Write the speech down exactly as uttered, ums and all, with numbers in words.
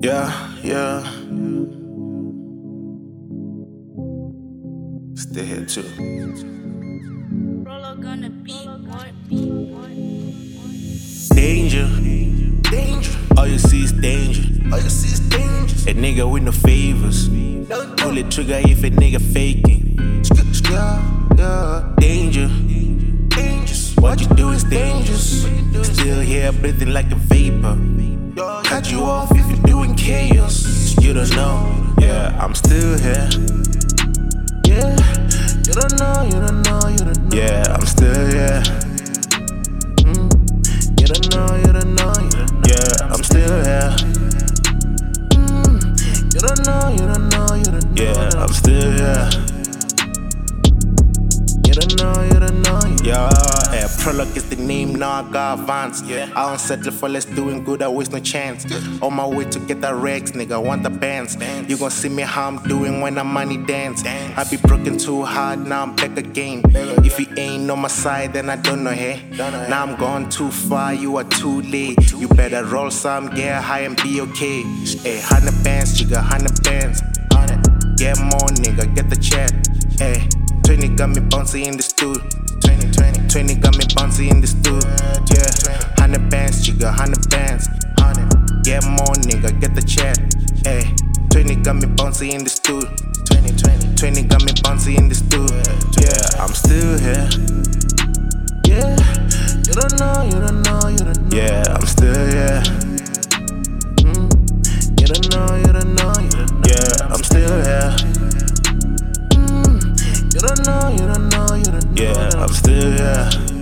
Yeah, yeah. Still here too. Rolo gonna beat more, beat more. Danger, danger. All you see is danger. All you see is danger. A nigga with no favors. Pull it trigger if a nigga faking. Yeah, yeah. Danger, dangerous. What you do is dangerous. Still here breathing like a vapor. Cut you off if you're doing chaos. You don't know. Yeah, I'm still here. Yeah, you don't know, you don't know, you don't know. Yeah, I'm still here. Mm. You don't know, you don't know, you don't know. Yeah, I'm still here. Mm. You don't know, you don't know, you don't know. Yeah, I'm still here. You don't know, you don't know, you don't know. Yeah, yeah, Prologue is the name, now I got advance. Yeah, I don't settle for less, doing good, I waste no chance. On my way to get the Rex, nigga, want the bands. You gon' see me how I'm doing when I'm money dance. I be broken too hard, now I'm back again. If you ain't on my side, then I don't know, hey. Now I'm gone too far, you are too late. You better roll some, get high and be okay. Hey, hundred bands, you got hundred bands. Get more, nigga, get the check. Hey, twenty got me bouncy in the stool. twenty, twenty, twenty got me bouncy in the stool. Yeah, hundred bands, you got hundred bands. Get more, nigga, get the check. Hey, twenty got me bouncy in the stool. twenty, twenty, twenty got me bouncy in the stool. Yeah, I'm still here. Yeah, you don't know, you don't know, you don't know. Yeah, I'm still here. Mm. You don't know, you don't know, you don't know. Yeah, I'm still here. Mm. You don't know, you don't know, you don't know. Yeah, I'm still here.